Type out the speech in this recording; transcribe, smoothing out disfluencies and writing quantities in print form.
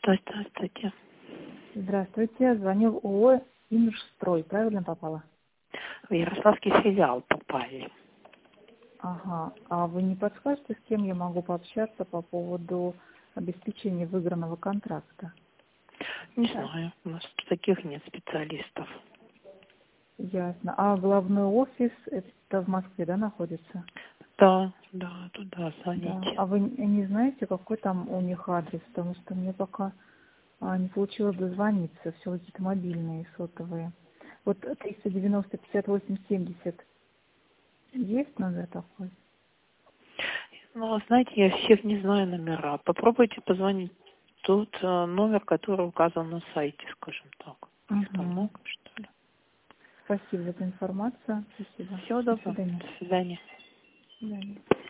Здравствуйте. Здравствуйте. Звоню в ООО «Имиджстрой». Правильно попала? В Ярославский филиал попали. Ага. А вы не подскажете, с кем я могу пообщаться по поводу обеспечения выигранного контракта? Не знаю, у нас таких нет специалистов. Ясно. А главный офис это в Москве, да, находится? Да, туда Да. звоните. А вы не знаете, какой там у них адрес? Потому что мне пока не получилось дозвониться. Все какие-то мобильные, сотовые. Вот 390-58-70 есть номер такой? Ну, знаете, я всех не знаю номера. Попробуйте позвонить тот номер, который указан на сайте, скажем так. Их там Угу. много, что ли. Спасибо за эту информацию. Спасибо. Всего До доброго. свидания. До свидания. До свидания.